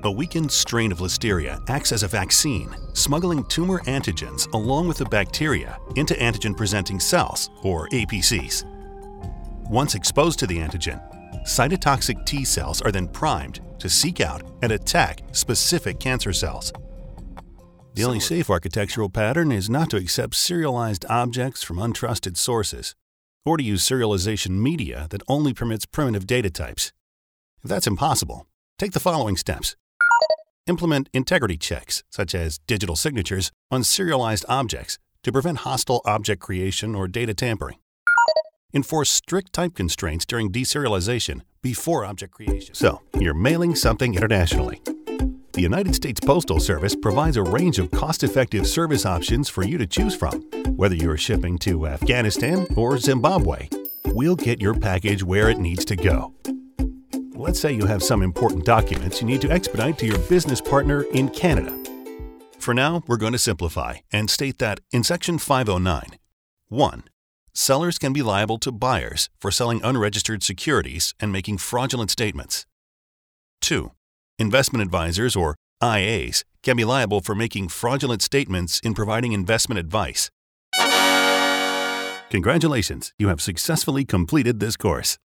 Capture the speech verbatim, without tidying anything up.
A weakened strain of Listeria acts as a vaccine, smuggling tumor antigens along with the bacteria into antigen-presenting cells, or A P Cs. Once exposed to the antigen, cytotoxic T cells are then primed to seek out and attack specific cancer cells. The only safe architectural pattern is not to accept serialized objects from untrusted sources, or to use serialization media that only permits primitive data types. If that's impossible, take the following steps. Implement integrity checks, such as digital signatures, on serialized objects to prevent hostile object creation or data tampering. Enforce strict type constraints during deserialization before object creation. So, you're mailing something internationally. The United States Postal Service provides a range of cost-effective service options for you to choose from. Whether you're shipping to Afghanistan or Zimbabwe, we'll get your package where it needs to go. Let's say you have some important documents you need to expedite to your business partner in Canada. For now, we're going to simplify and state that in Section five oh nine, one. Sellers can be liable to buyers for selling unregistered securities and making fraudulent statements. two. Investment advisors, or I As, can be liable for making fraudulent statements in providing investment advice. Congratulations, you have successfully completed this course.